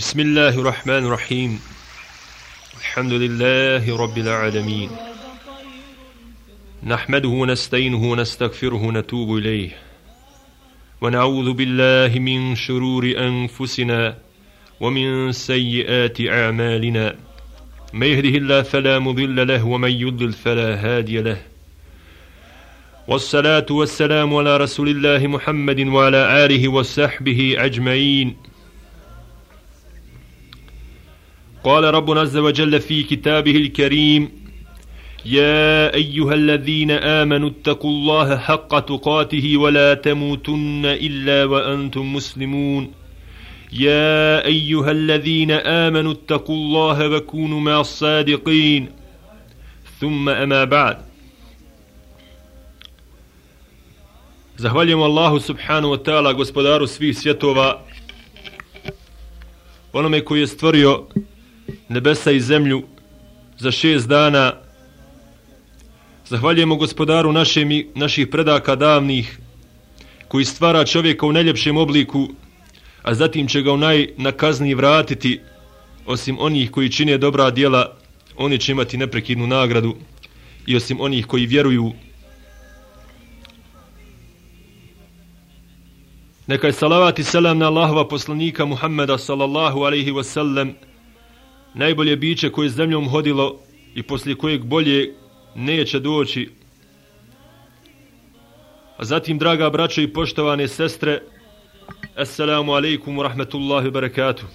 بسم الله الرحمن الرحيم الحمد لله رب العالمين نحمده ونستعينه ونستغفره ونتوب إليه ونعوذ بالله من شرور أنفسنا ومن سيئات أعمالنا من يهده الله فلا مضل له ومن يضلل فلا هادي له والصلاة والسلام على رسول الله محمد وعلى آله وصحبه أجمعين. قال ربنا عز وجل في كتابه الكريم: يا أيها الذين آمنوا اتقوا الله حق تقاته ولا تموتن إلا وأنتم مسلمون. يا أيها الذين آمنوا اتقوا الله وكونوا مع الصادقين. ثم أما بعد. Zahvaljujem Allahu subhanahu wa ta'ala, gospodaru svih svjetova, onome koji je stvorio nebesa i zemlju za 6 dana. Zahvaljujemo gospodaru naših predaka davnih, koji stvara čovjeka u najljepšem obliku, a zatim će ga u najnakazniji vratiti. Osim onih koji čine dobra djela, oni će imati neprekidnu nagradu, i osim onih koji vjeruju. Neka je salavat i selam na Allahova poslanika Muhammeda sallallahu alaihi wasallam, najbolje biće koje zemljom hodilo i poslije kojeg bolje neće doći. A zatim, draga braćo i poštovane sestre, assalamu alaikum wa rahmatullahi wa barakatuh.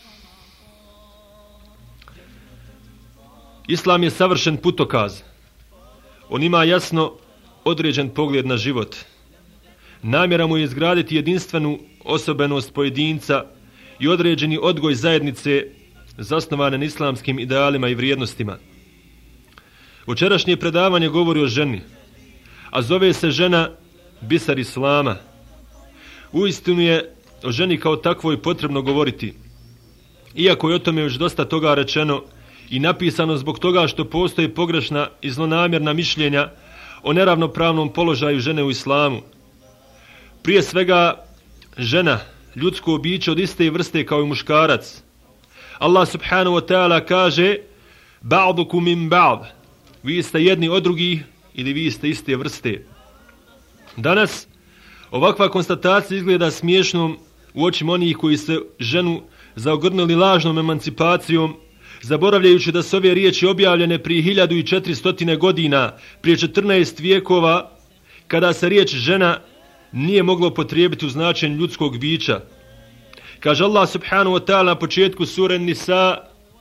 Islam je savršen putokaz. On ima jasno određen pogled na život. Namjera mu je izgraditi jedinstvenu osobenost pojedinca i određeni odgoj zajednice zasnovane na islamskim idealima i vrijednostima. Večerašnje predavanje govori o ženi, a zove se žena biser Islama. Uistinu je o ženi kao takvoj potrebno govoriti, iako je o tome već dosta toga rečeno i napisano zbog toga što postoje pogrešna i zlonamjerna mišljenja o neravnopravnom položaju žene u islamu. Prije svega, žena, ljudsko biće od iste vrste kao i muškarac. Allah subhanahu wa ta'ala kaže: ba'dukum min ba'd, vi ste jedni od drugih ili vi ste iste vrste. Danas ovakva konstatacija izgleda smiješnom u očima onih koji se ženu zaogrnuli lažnom emancipacijom, zaboravljajući da su ove riječi objavljene prije 1400 godina, prije 14 vijekova, kada se riječ žena nije moglo potrijebiti u značenju ljudskog bića. Kaže Allah subhanahu wa ta'ala na početku sure Nisa: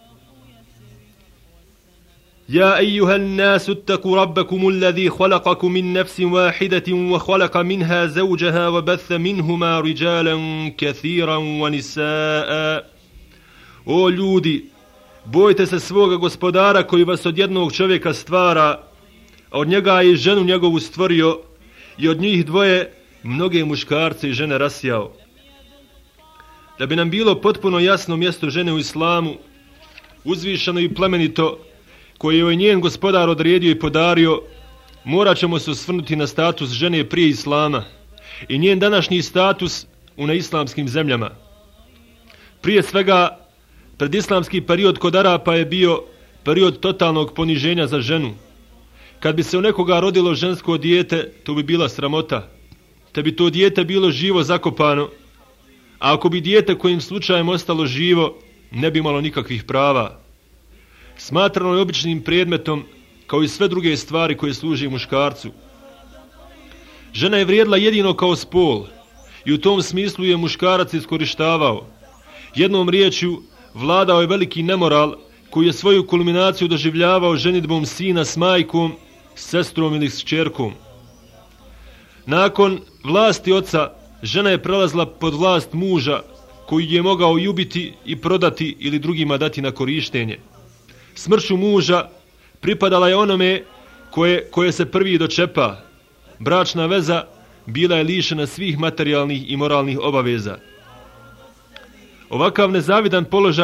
Ja ejuhan nasu ittaku rabbakum alladhi khalaqakum min nafsin wahidatin wa khalaqa minha zawjaha wa batha minhuma rijalan kathiran wa nisaa. O ljudi, bojte se svoga gospodara koji vas od jednog čovjeka stvara, a od njega je ženu njegovu stvorio i od njih dvoje mnoge muškarce i žene rasijao. Da bi nam bilo potpuno jasno mjesto žene u islamu, uzvišeno i plemenito, koje je njen gospodar odredio i podario, morat ćemo se osvrnuti na status žene prije islama i njen današnji status u neislamskim zemljama. Prije svega, predislamski period kod Arapa je bio period totalnog poniženja za ženu. Kad bi se u nekoga rodilo žensko dijete, to bi bila sramota, te bi to dijete bilo živo zakopano, a ako bi dijete kojim slučajem ostalo živo, ne bi imalo nikakvih prava. Smatrano je običnim predmetom, kao i sve druge stvari koje služe muškarcu. Žena je vrijedila jedino kao spol i u tom smislu je muškarac iskorištavao. Jednom riječju, vladao je veliki nemoral koji je svoju kulminaciju doživljavao ženidbom sina s majkom, sestrom ili s kćerkom. Nakon vlasti oca, žena je prelazila pod vlast muža, koji je mogao i ubiti i prodati ili drugima dati na korištenje. Smrću muža pripadala je onome koje se prvi dočepa. Bračna veza bila je lišena svih materijalnih i moralnih obaveza. Ovakav nezavidan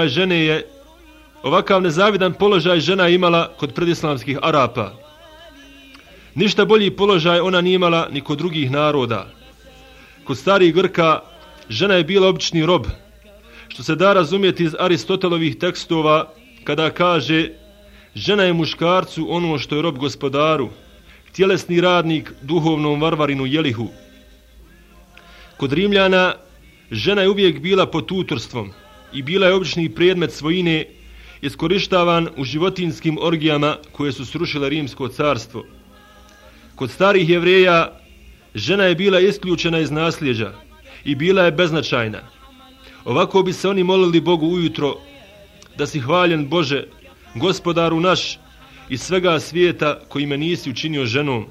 položaj žena je imala kod predislamskih Arapa. Ništa bolji položaj ona nije imala ni kod drugih naroda. Kod starih Grka žena je bila obični rob, što se da razumjeti iz Aristotelovih tekstova kada kaže: žena je muškarcu ono što je rob gospodaru, tjelesni radnik duhovnom varvarinu Jelihu. Kod Rimljana žena je uvijek bila pod tutorstvom i bila je obični predmet svojine, iskorištavan u životinjskim orgijama koje su srušile Rimsko carstvo. Kod starih Jevreja žena je bila isključena iz nasljeđa i bila je beznačajna. Ovako bi se oni molili Bogu ujutro: da si hvaljen Bože, gospodaru naš iz svega svijeta koji me nisi učinio ženom.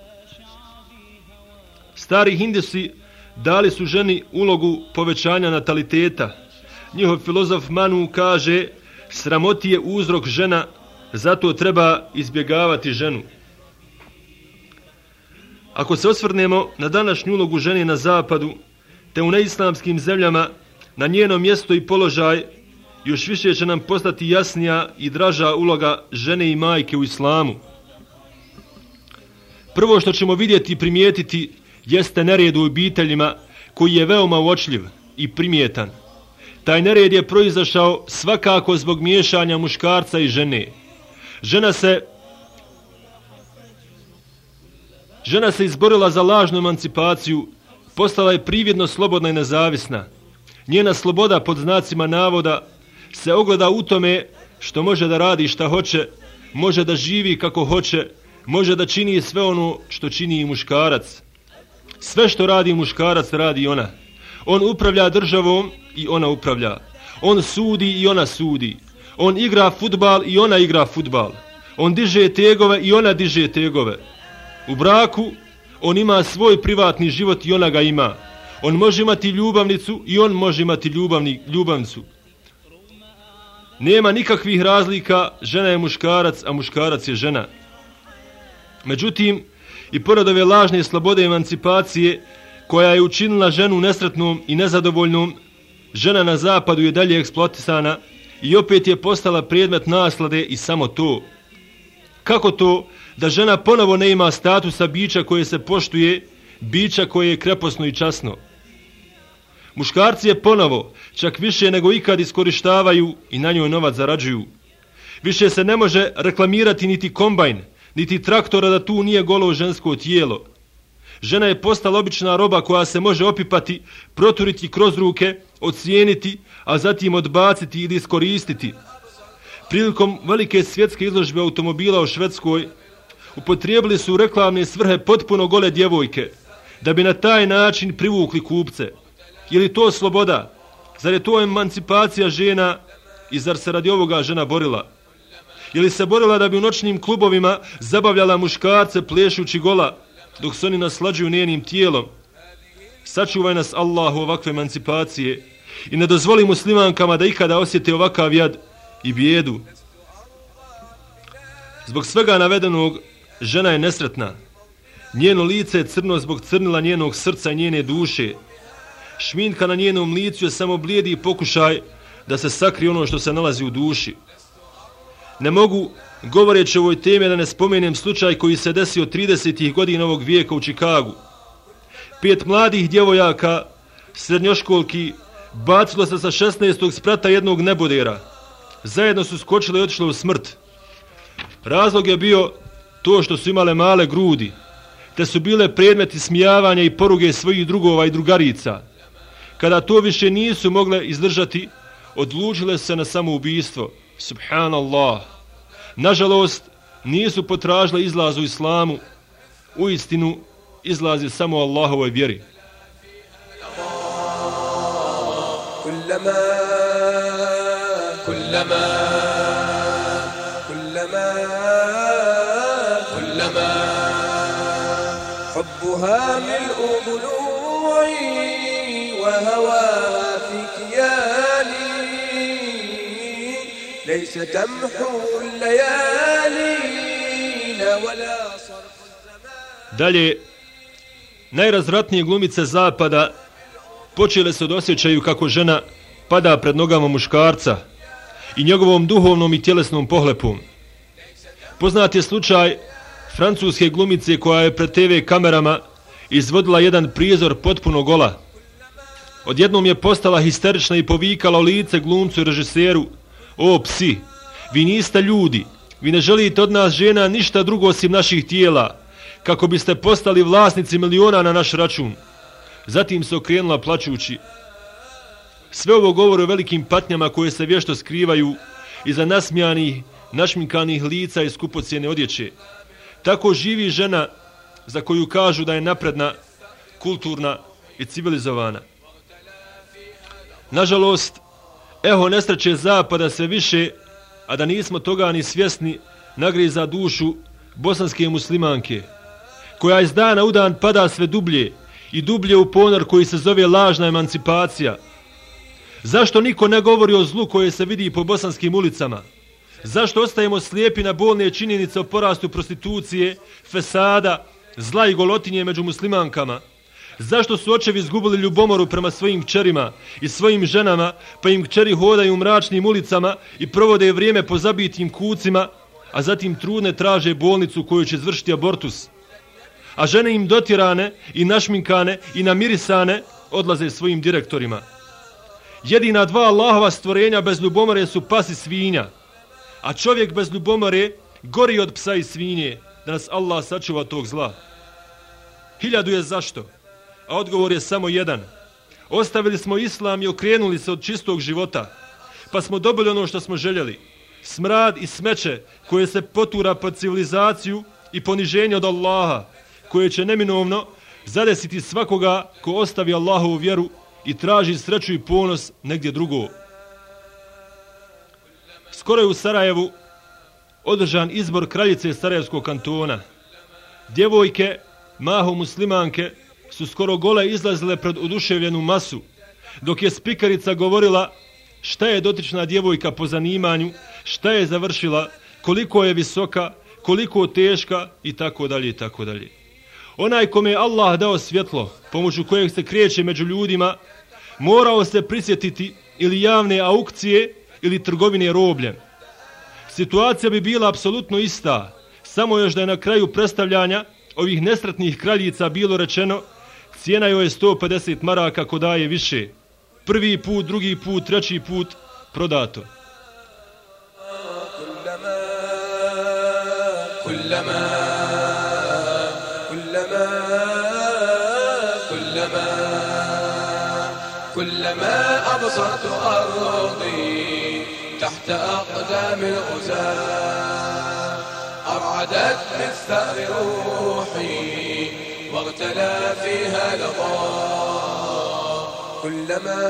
Stari Hindusi dali su ženi ulogu povećanja nataliteta. Njihov filozof Manu kaže: sramoti je uzrok žena, zato treba izbjegavati ženu. Ako se osvrnemo na današnju ulogu žene na zapadu, te u neislamskim zemljama, na njeno mjesto i položaj, još više će nam postati jasnija i draža uloga žene i majke u islamu. Prvo što ćemo vidjeti i primijetiti jeste nered u obiteljima, koji je veoma uočljiv i primjetan. Taj nered je proizašao svakako zbog miješanja muškarca i žene. Žena se izborila za lažnu emancipaciju, postala je prividno slobodna i nezavisna. Njena sloboda, pod znacima navoda, se ogleda u tome što može da radi šta hoće, može da živi kako hoće, može da čini sve ono što čini i muškarac. Sve što radi muškarac radi ona. On upravlja državom i ona upravlja. On sudi i ona sudi. On igra fudbal i ona igra fudbal. On diže tegove i ona diže tegove. U braku on ima svoj privatni život i ona ga ima. On može imati ljubavnicu i on može imati ljubavnicu. Nema nikakvih razlika, žena je muškarac, a muškarac je žena. Međutim, i pored ove lažne slobode emancipacije, koja je učinila ženu nesretnom i nezadovoljnom, žena na zapadu je dalje eksploatisana i opet je postala predmet naslade i samo to. Kako to da žena ponovo ne ima statusa bića koje se poštuje, bića koje je kreposno i časno? Muškarci je ponovo, čak više nego ikad, iskorištavaju i na njoj novac zarađuju. Više se ne može reklamirati niti kombajn, niti traktora da tu nije golo žensko tijelo. Žena je postala obična roba koja se može opipati, proturiti kroz ruke, ocijeniti, a zatim odbaciti ili iskoristiti. Prilikom velike svjetske izložbe automobila u Švedskoj upotrijebili su u reklamne svrhe potpuno gole djevojke, da bi na taj način privukli kupce. Je li to sloboda? Zar je to emancipacija žena i zar se radi ovoga žena borila? Je li se borila da bi u noćnim klubovima zabavljala muškarce plešući gola, dok se oni naslađuju njenim tijelom? Sačuvaj nas Allahu ovakve emancipacije i ne dozvoli muslimankama da ikada osjete ovakav jad i bijedu. Zbog svega navedenog, žena je nesretna. Njeno lice je crno zbog crnila njenog srca i njene duše. Šminka na njenom licu je samo blijedi pokušaj da se sakrije ono što se nalazi u duši. Ne mogu, govoreći o ovoj temi, da ne spomenem slučaj koji se desio 30. godina ovog vijeka u Čikagu. 5 mladih djevojaka, srednjoškolki, bacilo se sa 16. sprata jednog nebodera. Zajedno su skočile i otišle u smrt. Razlog je bio to što su imale male grudi, te su bile predmeti smijavanja i poruge svojih drugova i drugarica. Kada to više nisu mogle izdržati, odlučile se na samoubistvo. Subhanallah. Nažalost, nisu potražile izlaz u islamu. Uistinu, izlaz je samo u Allahovoj vjeri. حبها ملء ضلوعي وهوى في كياني ليس تمحو الليالين ولا صرف الزمان. Dalje, najrazvratnije glumice zapada počele se da osjećaju kako žena pada pred nogama muškarca i njegovom duhovnom i tjelesnom pohlepom. Poznat je slučaj francuske glumice koja je pred TV kamerama izvodila jedan prizor potpuno gola. Odjednom je postala histerična i povikala u lice glumcu i režiseru: o psi, vi niste ljudi, vi ne želite od nas žena ništa drugo osim naših tijela, kako biste postali vlasnici miliona na naš račun. Zatim se okrenula plačući. Sve ovo govori o velikim patnjama koje se vješto skrivaju iza nasmijanih, našminkanih lica i skupocjene odjeće. Tako živi žena za koju kažu da je napredna, kulturna i civilizovana. Nažalost, eho nesreće zapada sve više, a da nismo toga ni svjesni, nagriza dušu bosanske muslimanke, koja iz dana u dan pada sve dublje i dublje u ponor koji se zove lažna emancipacija. Zašto niko ne govori o zlu koje se vidi po bosanskim ulicama? Zašto ostajemo slijepi na bolne činjenice o porastu prostitucije, fesada, zla i golotinje među muslimankama? Zašto su očevi izgubili ljubomoru prema svojim kćerima i svojim ženama, pa im kćeri hodaju u mračnim ulicama i provode vrijeme po zabitim kucima, a zatim trudne traže bolnicu koju će izvršiti abortus? A žene im dotirane i našminkane i namirisane odlaze svojim direktorima. Jedina dva Allahova stvorenja bez ljubomore su pas i svinja, a čovjek bez ljubomore gori od psa i svinje, da nas Allah sačuva tog zla. 1000 je zašto, a odgovor je samo jedan. Ostavili smo islam i okrenuli se od čistog života, pa smo dobili ono što smo željeli. Smrad i smeće koje se potura pod civilizaciju i poniženje od Allaha, koje će neminovno zadesiti svakoga ko ostavi Allahovu vjeru i traži sreću i ponos negdje drugo. Skoro je u Sarajevu održan izbor kraljice Sarajevskog kantona. Djevojke, mahom muslimanke, su skoro gole izlazile pred oduševljenu masu, dok je spikarica govorila šta je dotična djevojka po zanimanju, šta je završila, koliko je visoka, koliko teška i tako dalje i tako dalje. Onaj kome je Allah dao svjetlo, pomoću kojeg se kreće među ljudima, morao se prisjetiti ili javne aukcije ili trgovine robljem. Situacija bi bila apsolutno ista, samo još da je na kraju predstavljanja ovih nesretnih kraljica bilo rečeno: cijena joj je 150 maraka, ko daje više. Prvi put, drugi put, treći put, prodato. كلما أبصرت أرضي تحت أقدام الغزاة أرعدت بالثأر روحي واغتلى فيها لظى كلما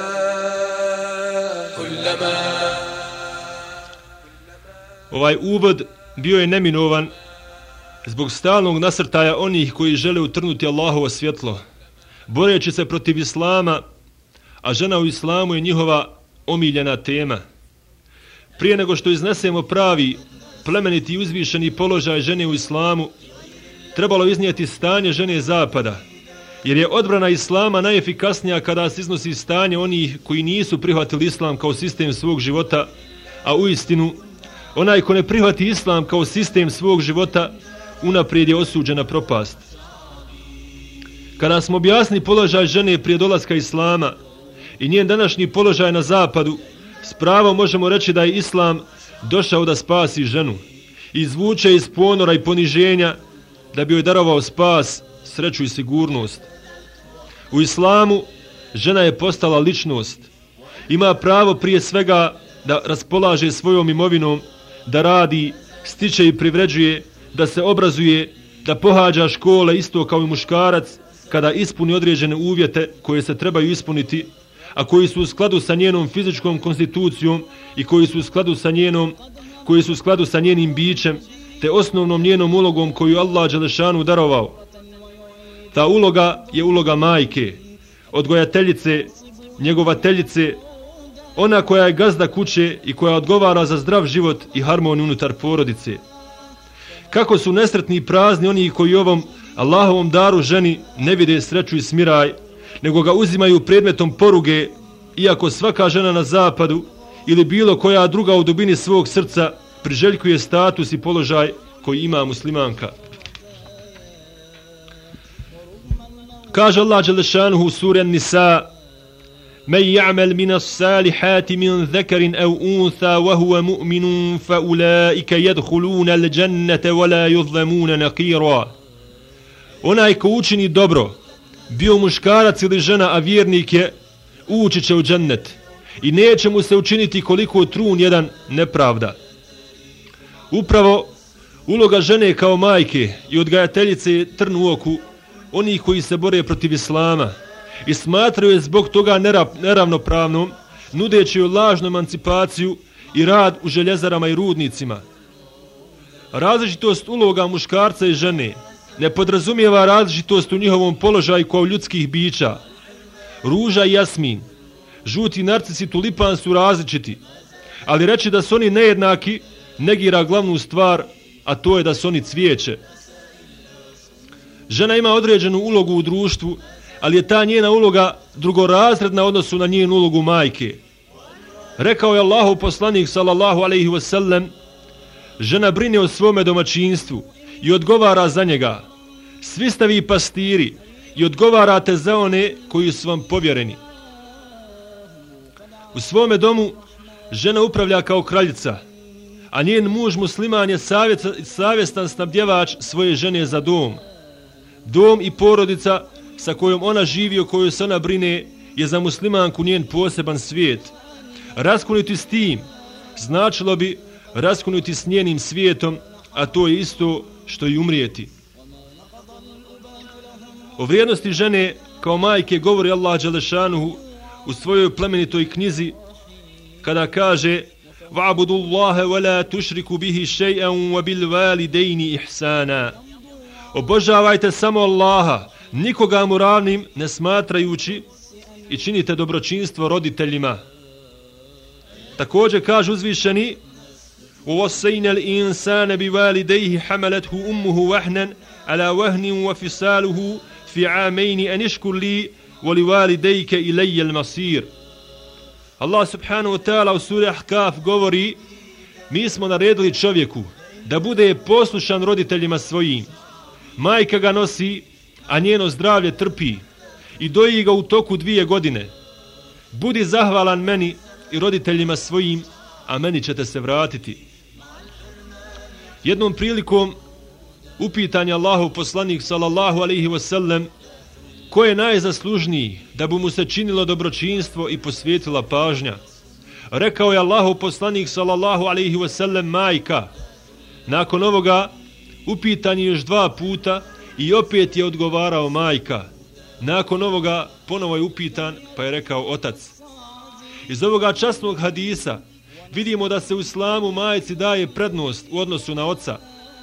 Ovaj uvod bio je neminovan zbog stalnog nasrtaja onih koji žele utrnuti Allahovo svjetlo, boreći se protiv islama, a žena u islamu je njihova omiljena tema. Prije nego što iznesemo pravi, plemeniti i uzvišeni položaj žene u islamu, trebalo iznijeti stanje žene zapada, jer je odbrana islama najefikasnija kada se iznosi stanje onih koji nisu prihvatili islam kao sistem svog života, a uistinu, onaj ko ne prihvati islam kao sistem svog života, unaprijed je osuđen na propast. Kada smo objasnili položaj žene prije dolaska islama i njen današnji položaj na zapadu, s pravom možemo reći da je islam došao da spasi ženu i izvuče iz ponora i poniženja da bi joj darovao spas, sreću i sigurnost. U islamu žena je postala ličnost. Ima pravo prije svega da raspolaže svojom imovinom, da radi, stiče i privređuje, da se obrazuje, da pohađa škole isto kao i muškarac kada ispuni određene uvjete koje se trebaju ispuniti, a koji su u skladu sa njenom fizičkom konstitucijom i koji su u skladu sa njenim bićem, te osnovnom njenom ulogom koju Allah dželešanu darovao. Ta uloga je uloga majke, odgojateljice, njegovateljice, ona koja je gazda kuće i koja odgovara za zdrav život i harmoniju unutar porodice. Kako su nesretni i prazni oni koji ovom Allahovom daru ženi ne vide sreću i smiraj, nego ga uzimaju predmetom poruge, iako svaka žena na zapadu ili bilo koja druga u dubini svog srca priželjkuje status i položaj koji ima muslimanka. Kaže Allah dželešanuhu u suri An-Nisa: Men ya'mal min as-salihati min dhakarin aw untha wa huwa mu'minun fa ulaika yadkhuluna al-jannata wa la yuzlamuna naqira. Onaj ko učini dobro, bio muškarac ili žena, a vjernik je, ući će u džennet i neće mu se učiniti koliko trun jedan nepravda. Upravo uloga žene kao majke i odgajateljice je trn u oku onih koji se bore protiv islama i smatraju je zbog toga neravnopravnom, nudeći joj lažnu emancipaciju i rad u željezarama i rudnicima. Različitost uloga muškarca i žene ne podrazumijeva različitost u njihovom položaju kao ljudskih bića. Ruža i jasmin, žuti narcis i tulipan su različiti, ali reći da su oni nejednaki negira glavnu stvar, a to je da su oni cvijeće. Žena ima određenu ulogu u društvu, ali je ta njena uloga drugorazredna u odnosu na njenu ulogu majke. Rekao je Allahov poslanik sallallahu alejhi ve sellem: žena brine o svome domaćinstvu i odgovara za njega. Svi ste vi pastiri i odgovarate za one koji su vam povjereni. U svome domu žena upravlja kao kraljica, a njen muž musliman je savjestan snabdjevač svoje žene za dom. Dom i porodica sa kojom ona živi, o kojoj se ona brine, je za muslimanku njen poseban svijet. Raskinuti s tim značilo bi raskinuti s njenim svijetom, a to je isto što i umrijeti. O vrijednosti žene kao majke govori Allah dželešanuhu u svojoj plemenitoj knjizi kada kaže: va'budu Allahe wa la tušriku bihi še'an wa bil validejni ihsana. Obožavajte samo Allaha, nikoga mu ravnim ne smatrajući, i činite dobročinstvo roditeljima. Također kaže uzvišeni: وَوَصَّيْنَا الْإِنسَانَ بِوَالِدَيْهِ حَمَلَتْهُ أُمُّهُ وَهْنًا عَلَى وَهْنٍ وَفِصَالُهُ فِي عَامَيْنِ أَنِ اشْكُرْ لِي وَلِوَالِدَيْكَ إِلَيَّ الْمَصِيرُ. Allah subhanahu wa ta'ala u suri Ahkaf govori: mi smo naredili čovjeku da bude poslušan roditeljima svojim. Majka ga nosi, a njeno zdravlje trpi, i doji ga u toku 2 godine. Budi zahvalan meni i roditeljima svojim, a meni ćete se vratiti. Jednom prilikom upitan je Allahov poslanik sallallahu alejhi ve sellem ko je najzaslužniji da bi mu se činilo dobročinstvo i posvetila pažnja. Rekao je Allahov poslanik sallallahu alejhi ve sellem: majka. Nakon ovoga upitan je još 2 puta i opet je odgovarao majka. Nakon ovoga ponovo je upitan, pa je rekao otac. Iz ovoga časnog hadisa vidimo da se u islamu majci daje prednost u odnosu na oca.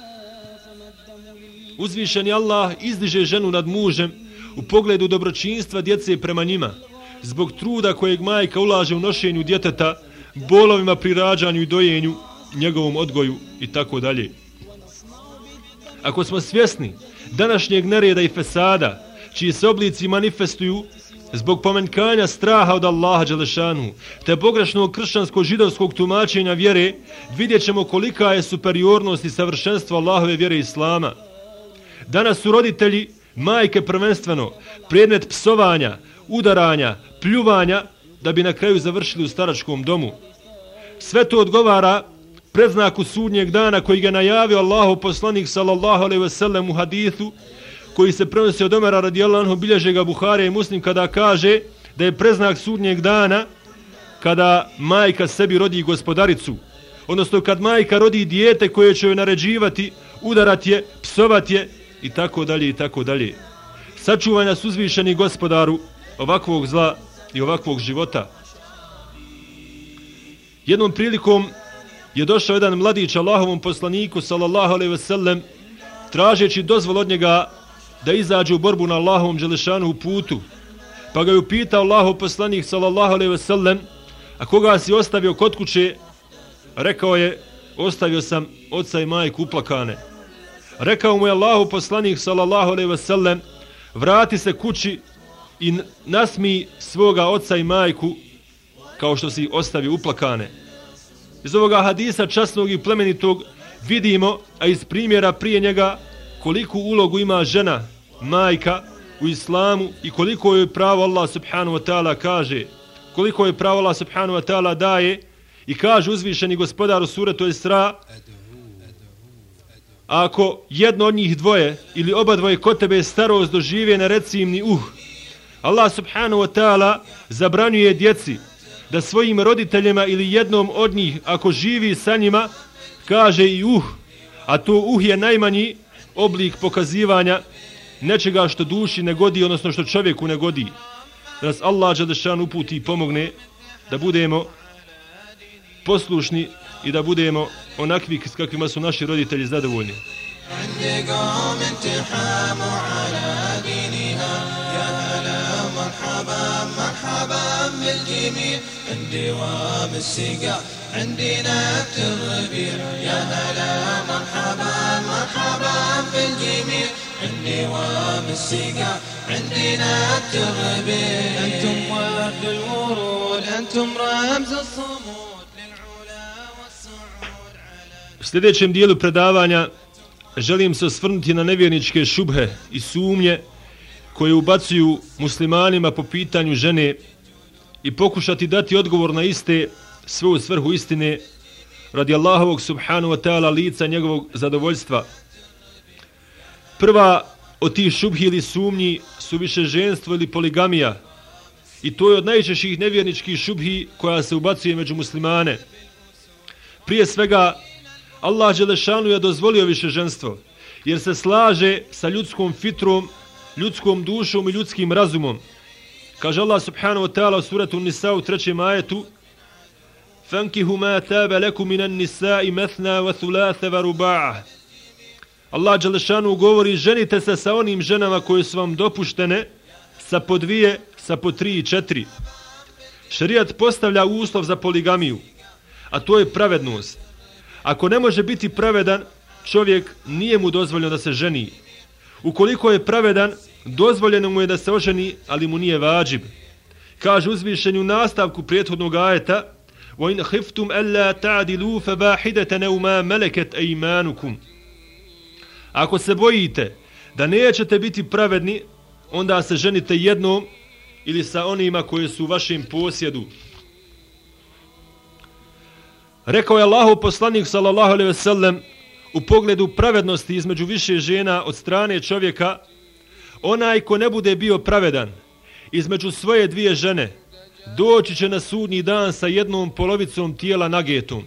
Uzvišeni Allah izdiže ženu nad mužem u pogledu dobročinstva djece prema njima, zbog truda kojeg majka ulaže u nošenju djeteta, bolovima pri rađanju i dojenju, njegovom odgoju i tako dalje. Ako smo svjesni današnjeg nereda i fesada, čiji se oblici manifestuju zbog pomenkanja straha od Allaha dželešanu, te pogrešnog kršćansko-židovskog tumačenja vjere, vidjet ćemo kolika je superiornost i savršenstvo Allahove vjere islama. Danas su roditelji, majke prvenstveno, predmet psovanja, udaranja, pljuvanja, da bi na kraju završili u staračkom domu. Sve to odgovara predznaku sudnjeg dana koji ga najavio Allahov poslanik sallallahu alejhi ve sellem u hadithu koji se prenosi od Omera radijallahu anhu, bilježe ga Buharija i Muslim, kada kaže da je preznak sudnjeg dana kada majka sebi rodi gospodaricu, odnosno kad majka rodi dijete koje će joj naređivati, udarati je, psovati je i tako dalje i tako dalje. Sačuvaj nas uzvišeni gospodaru ovakvog zla i ovakvog života. Jednom prilikom je došao jedan mladić Allahovom poslaniku sallallahu alejhi ve sellem tražeći dozvol od njega da izađe u borbu na Allahovom dželešanu putu. Pa ga je upitao Allahov poslanik sallallahu alejhi ve sellem: a koga si ostavio kod kuće? Rekao je: ostavio sam oca i majku uplakane. Rekao mu je Allahov poslanik sallallahu alejhi ve sellem: vrati se kući i nasmi svoga oca i majku kao što si ostavio uplakane. Iz ovoga hadisa časnog i plemenitog vidimo, a iz primjera prije njega, koliku ulogu ima žena, majka u islamu i koliko joj pravo Allah subhanahu wa ta'ala kaže: koliko je pravo Allah subhanahu wa ta'ala daje i kaže uzvišeni gospodar u suratu Isra: ako jedno od njih dvoje ili oba dvoje kod tebe starost dožive, ne reci im ni Allah subhanahu wa ta'ala zabranjuje djeci da svojim roditeljima ili jednom od njih, ako živi sa njima, kaže i a to je najmanji oblik pokazivanja nečega što duši ne godi, odnosno što čovjeku ne godi. Da nas Allah dželešan uputi i pomogne da budemo poslušni i da budemo onakvi s kakvima su naši roditelji zadovoljni. عندي نبت الربيع يا هلا مرحبا مرحبا بالجميع عندي وام السقا عندي نبت الربيع أنتم ورد الورود أنتم رمز الصمود للعلا والصعود على. U sljedećem dijelu predavanja želim se osvrnuti na nevjerničke šubhe i sumnje koje ubacuju muslimanima po pitanju žene i pokušati dati odgovor na iste sve u svrhu istine radi Allahovog subhanahu wa ta'ala lica njegovog zadovoljstva. Prva od tih šubhi ili sumnji su višeženstvo ili poligamija i to je od najčešćih nevjerničkih šubhi koja se ubacuje među muslimane. Prije svega Allah dželešanu je dozvolio višeženstvo jer se slaže sa ljudskom fitrom, ljudskom dušom i ljudskim razumom. Kaže Allah subhanahu wa ta'ala u suratu Nisa u 3. ajetu: فَانْكِهُ مَا تَابَ لَكُمْ مِنَ النِّسَاءِ مَثْنَا وَثُلَاثَ وَرُبَاعَ. Allah dželešanu govori: ženite se sa onim ženama koje su vam dopuštene, sa po 2, sa po 3 i 4. Šerijat postavlja uslov za poligamiju, a to je pravednost. Ako ne može biti pravedan, čovjek nije mu dozvoljeno da se ženi. Ukoliko je pravedan, dozvoljeno mu je da se oženi, ali mu nije vađib. Kaže uzvišeni u nastavku prethodnog ajeta: وَإِنْ خِفْتُمْ أَلَّا تَعْدِلُوا فَبَاحِدَةً أَوْ مَا مَلَكَتْ أَيْمَانُكُمْ. Ako se bojite da nećete biti pravedni, onda se ženite jednom ili sa onima koji su u vašem posjedu. Rekao je Allahov poslanik sallallahu alejhi ve sellem u pogledu pravednosti između više žena od strane čovjeka: onaj ko ne bude bio pravedan između svoje dvije žene, doći će na sudnji dan sa jednom polovicom tijela nagetom.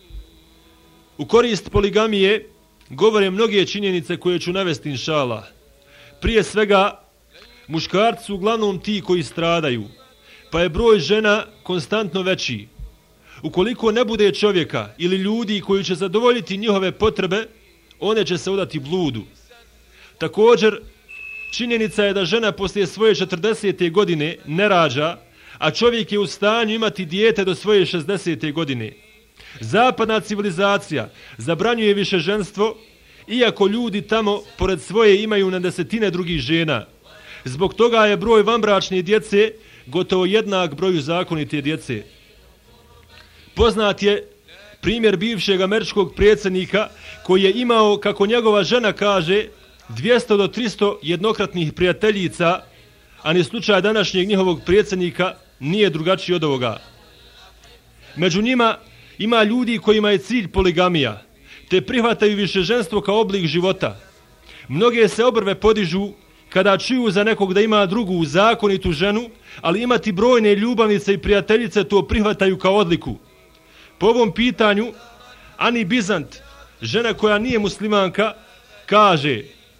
U korist poligamije govore mnoge činjenice koje ću navesti inšallah. Prije svega, muškarci su uglavnom ti koji stradaju, pa je broj žena konstantno veći. Ukoliko ne bude čovjeka ili ljudi koji će zadovoljiti njihove potrebe, one će se udati bludu. Također, činjenica je da žena poslije svoje 40. godine ne rađa, a čovjek je u stanju imati dijete do svoje 60. godine. Zapadna civilizacija zabranjuje višeženstvo, iako ljudi tamo pored svoje imaju na desetine drugih žena. Zbog toga je broj vanbračne djece gotovo jednak broju zakonite djece. Poznat je primjer bivšeg američkog predsjednika koji je imao, kako njegova žena kaže, 200 do 300 jednokratnih prijateljica, a ni slučaj današnjeg njihovog predsjednika nije drugačiji od ovoga. Među njima ima ljudi kojima je cilj poligamija, te prihvataju višeženstvo kao oblik života. Mnoge se obrve podižu kada čuju za nekog da ima drugu zakonitu ženu, ali imati brojne ljubavnice i prijateljice to prihvataju kao odliku. Po ovom pitanju Ani Bizant, žena koja nije muslimanka, kaže: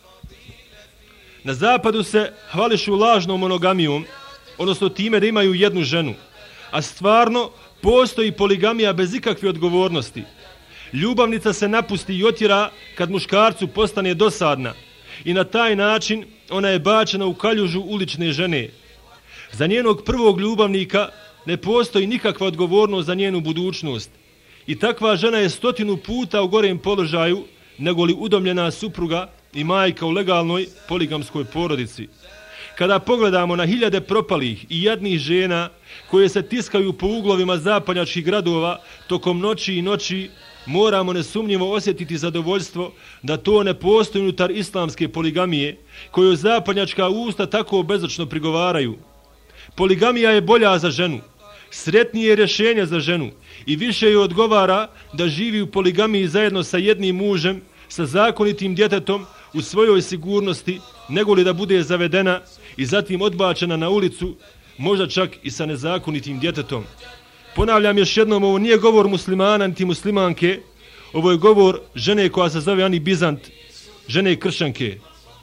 na zapadu se hvališu lažnom monogamijom, odnosno time da imaju jednu ženu, a stvarno postoji poligamija bez ikakve odgovornosti. Ljubavnica se napusti i otjera kad muškarcu postane dosadna i na taj način ona je bačena u kaljužu ulične žene. Za njenog prvog ljubavnika ne postoji nikakva odgovornost za njenu budućnost i takva žena je 100 puta u gorem položaju nego li udomljena supruga i majka u legalnoj poligamskoj porodici. Kada pogledamo na hiljade propalih i jadnih žena koje se tiskaju po uglovima zapadnjačkih gradova tokom noći i noći, moramo nesumnjivo osjetiti zadovoljstvo da to ne postoji unutar islamske poligamije koju zapadnjačka usta tako bezočno prigovaraju. Poligamija je bolja za ženu. sretnije rješenje za ženu i više joj odgovara da živi u poligamiji zajedno sa jednim mužem, sa zakonitim djetetom u svojoj sigurnosti, nego li da bude zavedena i zatim odbačena na ulicu, možda čak i sa nezakonitim djetetom. Ponavljam još jednom, ovo nije govor muslimana niti muslimanke, ovo je govor žene koja se zove Ani Bizant, žene kršćanke.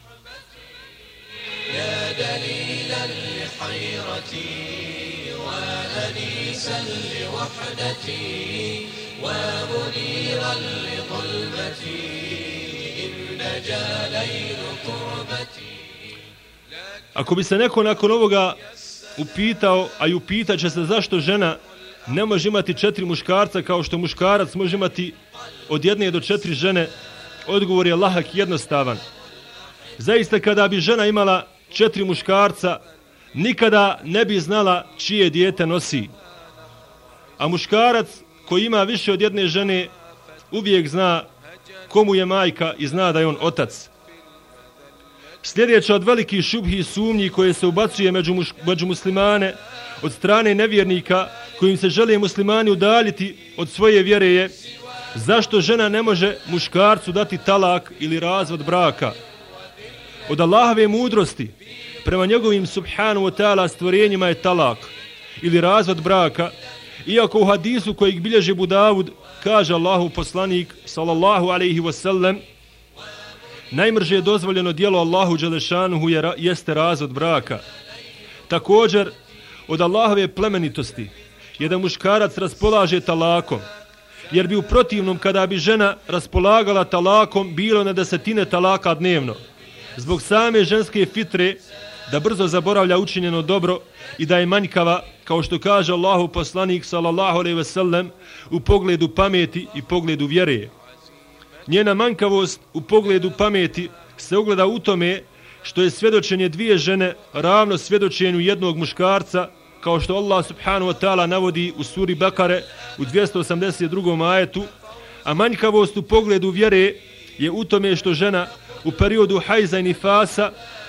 Ako bi se neko nakon ovoga upitao, a i upitat će se zašto žena ne može imati 4 muškarca kao što muškarac može imati od 1 do 4 žene, odgovor je lahak i jednostavan. Zaista kada bi žena imala 4 muškarca, nikada ne bi znala čije dijete nosi. A muškarac koji ima više od 1 žene uvijek zna komu je majka i zna da je on otac. Sljedeća od velikih šubhi i sumnji koje se ubacuje među muslimane od strane nevjernika kojim se žele muslimani udaljiti od svoje vjere je zašto žena ne može muškarcu dati talak ili razvod braka. Od Allahove mudrosti prema njegovim subhanahu wa ta'ala stvorenjima je talak ili razvod braka, iako u hadisu kojeg bilježi Abu Davud kaže Allahu poslanik sallallahu alejhi ve sellem najmrže dozvoljeno djelo Allahu dželešanuhu jeste razvod braka. Također od Allahove plemenitosti je da muškarac raspolaže talakom, jer bi u protivnom kada bi žena raspolagala talakom bilo na desetine talaka dnevno. Zbog same ženske fitre da brzo zaboravlja učinjeno dobro i da je manjkava, kao što kaže Allahu poslanik sallallahu alejhi ve sellem, u pogledu pameti i pogledu vjere. Njena manjkavost u pogledu pameti se ogleda u tome što je svjedočenje 2 žene ravno svjedočenju jednog muškarca, kao što Allah subhanahu wa ta'ala navodi u suri Bekare u 282. ajetu, a manjkavost u pogledu vjere je u tome što žena u periodu hajza i nifasa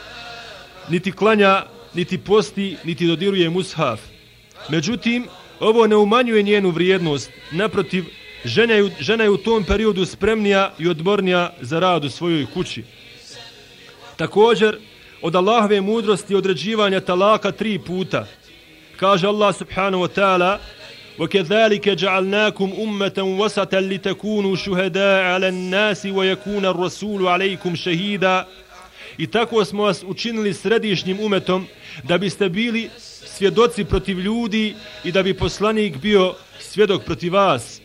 niti klanja, niti posti, niti dodiruje mushaf. Međutim, ovo ne umanjuje njenu vrijednost. Naprotiv, žena je u tom periodu spremnija i odmornija za rad u svojoj kući. Također, od Allahove mudrosti određivanja talaka 3 puta. Kaže Allah subhanahu wa ta'ala: وَكَذَلِكَ جَعَلْنَاكُمْ أُمَّةً وَسَطًا لِتَكُونُوا شُهَدَاءَ عَلَى النَّاسِ وَيَكُونَ الرَّسُولُ عَلَيْكُمْ شَهِيدًا. I tako smo vas učinili središnjim umetom da biste bili svjedoci protiv ljudi i da bi poslanik bio svjedok protiv vas.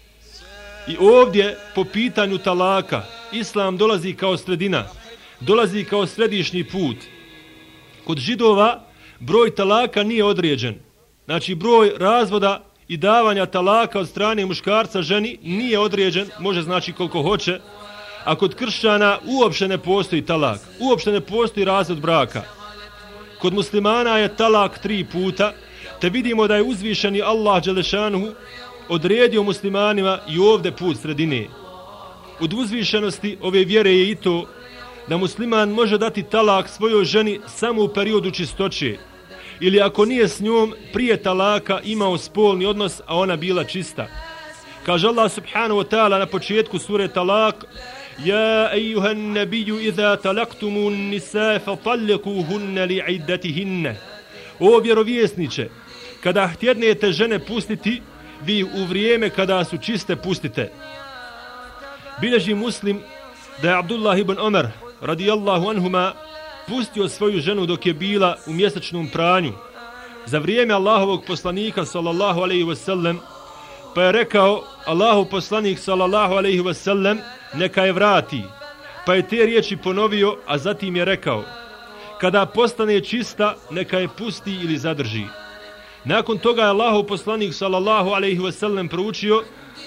I ovdje po pitanju talaka Islam dolazi kao sredina, dolazi kao središnji put. Kod Židova broj talaka nije određen. Znači broj razvoda i davanja talaka od strane muškarca ženi nije određen, može znači koliko hoće. A kod kršćana uopšte ne postoji talak, uopšte ne postoji razvod braka. Kod muslimana je talak 3 puta, te vidimo da je uzvišeni Allah dželešanuhu odredio muslimanima i ovdje put sredine. Od uzvišenosti ove vjere je i to da musliman može dati talak svojoj ženi samo u periodu čistoće, ili ako nije s njom prije talaka imao spolni odnos, a ona bila čista. Kaže Allah subhanahu wa ta'ala na početku sure Talak: Ja ejuhan nabiju iza talaktumu nisa fatallikuhunne li iddatihinne. O vjerovjesniče, kada htjednete žene pustiti, vi u vrijeme kada su čiste pustite. Bilježi Muslim da je Abdullah ibn Omer radijallahu anhuma pustio svoju ženu dok je bila u mjesečnom pranju za vrijeme Allahovog poslanika sallallahu alejhi ve sellem, pa je rekao Allahov poslanik sallallahu alejhi ve sellem neka je vrati, pa je te riječi ponovio, a zatim je rekao kada postane čista neka je pusti ili zadrži. Nakon toga je Allahov poslanik sallallahu alejhi ve sellem proučio: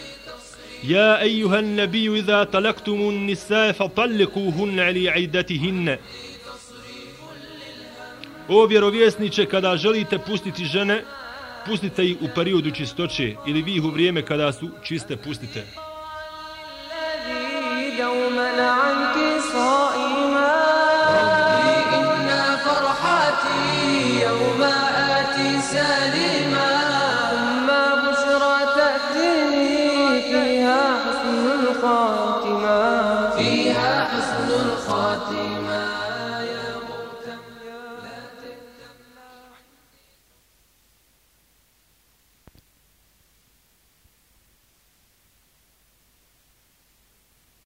Ja ejuhan nabiju iza talaktumu nisa fatallikuhunne li iddatihinne. O vjerovjesniče, kada želite pustiti žene, pustite ih u periodu čistoće, ili vi ih u vrijeme kada su čiste pustite. الخالق